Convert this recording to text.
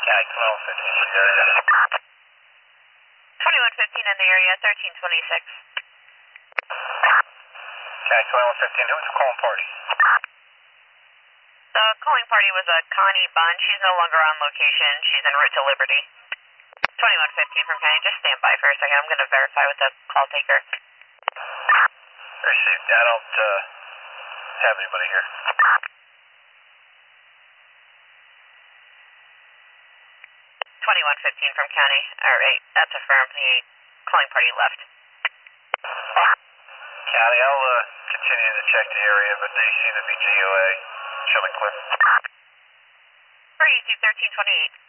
County 1215 in the area. 2115 in the area, 1326. County 2115, who's the calling party? The calling party was a Connie Bunn. She's no longer on location. She's en route to Liberty. 2115 from County. Just stand by for a second. I'm going to verify with the call taker. Received. I don't have anybody here. 2115 from County. Alright, that's affirmed. The calling party left. County, I'll continue to check the area, but they seem to be GOA. Showing clear. 3 1328.